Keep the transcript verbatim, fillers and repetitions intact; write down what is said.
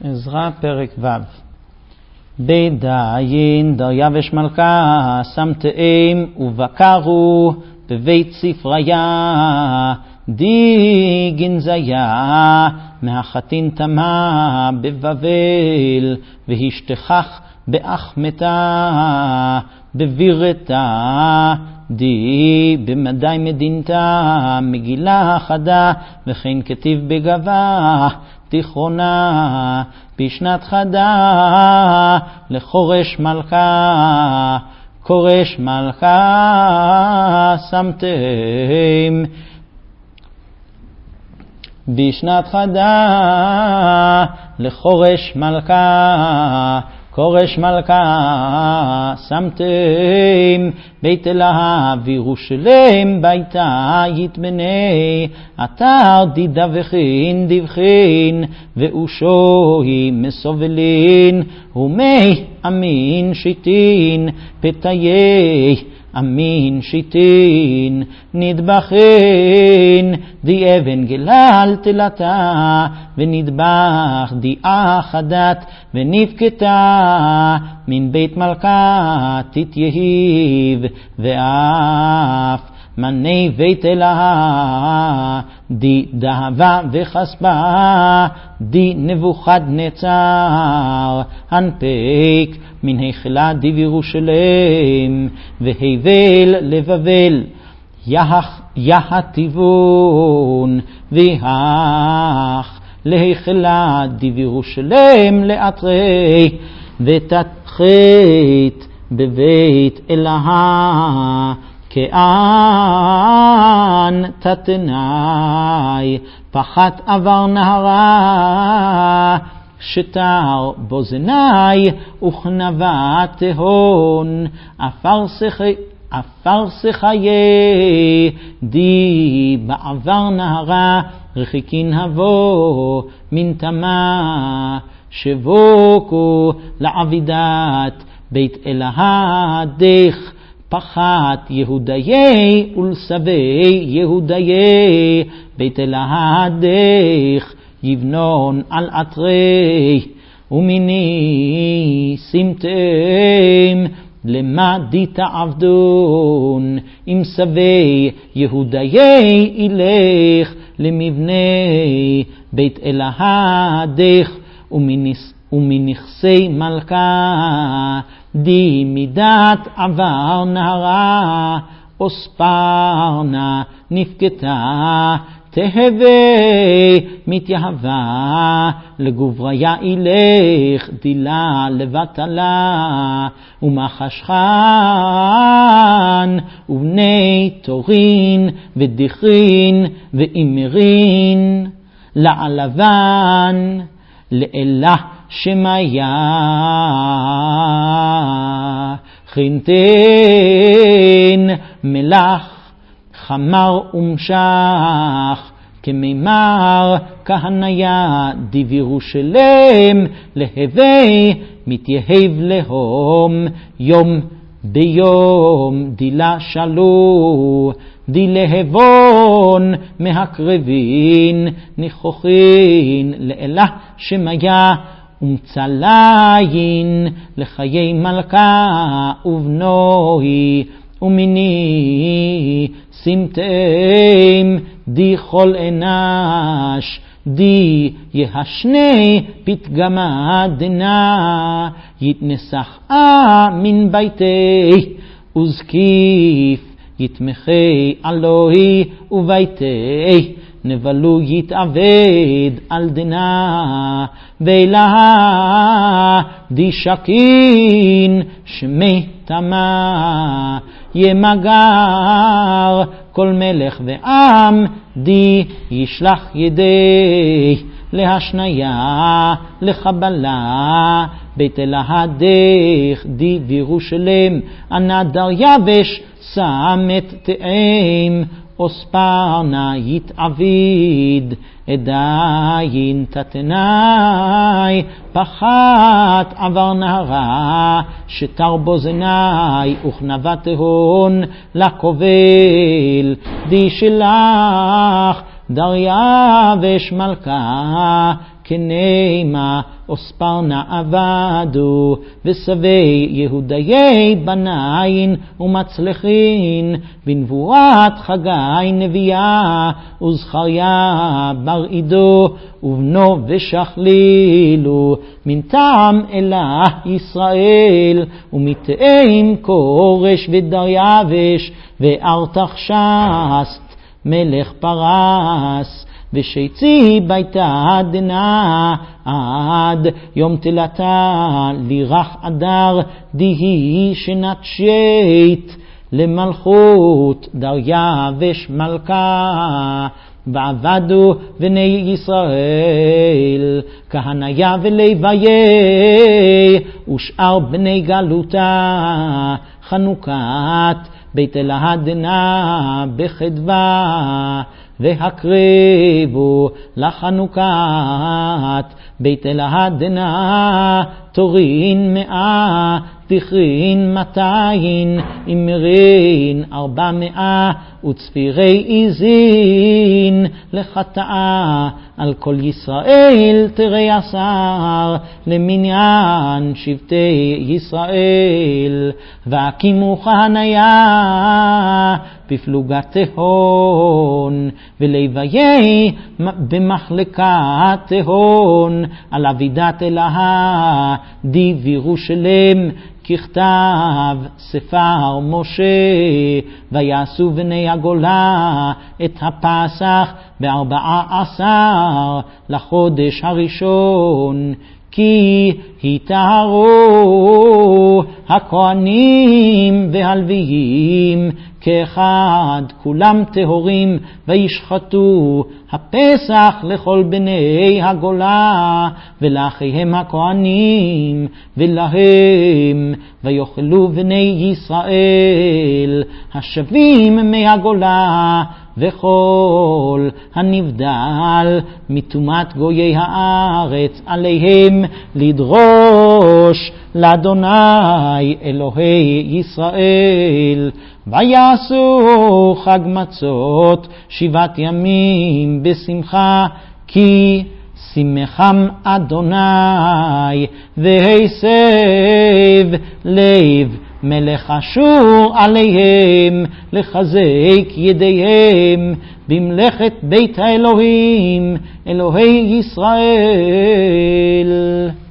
עזרא פרק ו' בדיין דריווש מלכה שמתאם ובקרו בבית ספריה די גנזיה מהחתין תמה בבבל והשתכח באחמתה בבירתה די במדי מדינתה מגילה חדה וכן כתיב בגבה תיכונה בשנת חדה לחורש מלכה כורש מלכה שמתם בשנת חדה לחורש מלכה כורש מלכה שמתם בית אלהב ירושלם ביתה יתבנה אתר דידה וכין דבחין ואושוי מסובלין ומי אמין שיטין פתיי אמין שיטין נדבחין די אבן גלל תלתה ונדבח די אחדת ונפקתה מן בית מלכה תתייהיב ואף מני בית אלה די דהבה וחספה די נבוכדנצר הנפק מן היכלה די בירושלם והבל לבבל יח יחטיבון והך להיכלה די בירושלם לאתרי ותתחית בבית אלהה כאן תתנאי פחת עבר נהרה שטר בוזנאי וכנבה תהון אפר שחי אפר שחיי די בעבר נהרה רחיקין הבוא מן תמה שבוקו לעבידת בית אלהה דך פחת יהודיי ולסבי יהודיי בית אלהה דך יבנון על אתרי ומיני שמתם למה די תעבדון עם סבי יהודיי ילך למבנה בית אלהה דך ומניס ומנכסי מלכה די מידת עבר נהרה אוספרנה נפקתה תהווה מתייהבה לגובריה ילך דילה לבטלה ומחשכן ובני תורין ודכרין ואימרין לעלבן לאלה שמיה חינתן מלח חמר ומשך כמימר כהניה די בירושלם להווי מתייהב להום יום ביום דילה שלו די להבון מהקרבין ניחוכין לאלה שמיה ומצליין לחיי מלכה ובנוי ומיני שמתם די כל אנש די יהשני פתגמה דנה יתנסח מן ביתי וזקיף יתמחי אלוהי וביתי נבלו יתעבד על דנה ואלה די שקין שמי תמה ימגר כל מלך ועם די ישלח ידי להשניה לחבלה בית אלהה דך די בירושלם ענה דריווש שמת תאם אוספרנה יתעביד עדיין תתנאי פחת עבר נהרה שטר בוזנאי וכנבה תהון לקובל די שלח דריווש מלכה כנמה אוספרנה עבדו, וסבי יהודיי בניין ומצלחין, בנבואת חגי נביאה, וזכריה בר עידו, ובנו ושכלילו, מן טעם אלה ישראל, ומתאם כורש ודריווש, וארתחשסט מלך פרס, ושיצי ביתה דנה עד יום תלתה לירח אדר דיהי שנת שית למלכות דריווש מלכה. ועבדו בני ישראל כהניה ולוויה ושאר בני גלותה חנוכת בית אלהדנה בחדווה, והקריבו לחנוכת בית אלהדנה תורין מאה, תכרין מאתיים, אמרין ארבע מאה, וצפירי עזין לחטאה על כל ישראל תרי עשר, למניין שבטי ישראל. והקימו כהניה בפלוגת תהון, ולוויה במחלקת תהון, על אבידת אלוה דיב ירושלם, ככתב ספר משה. ויעשו בני הגולה את הפסח בארבעה עשר לחודש הראשון, כי היטהרו הכהנים והלוויים כאחד, כולם טהורים, וישחטו הפסח לכל בני הגולה ולאחיהם הכהנים ולהם, ויאכלו בני ישראל השבים מהגולה, וכל הנבדל מטומאת גויי הארץ עליהם לדרוש לאדוני אלוהי ישראל. ויעשו חג מצות שבעת ימים בשמחה, כי שמחם אדוני, והסב לב מלך אשור עליהם לחזק ידיהם במלאכת בית האלוהים אלוהי ישראל.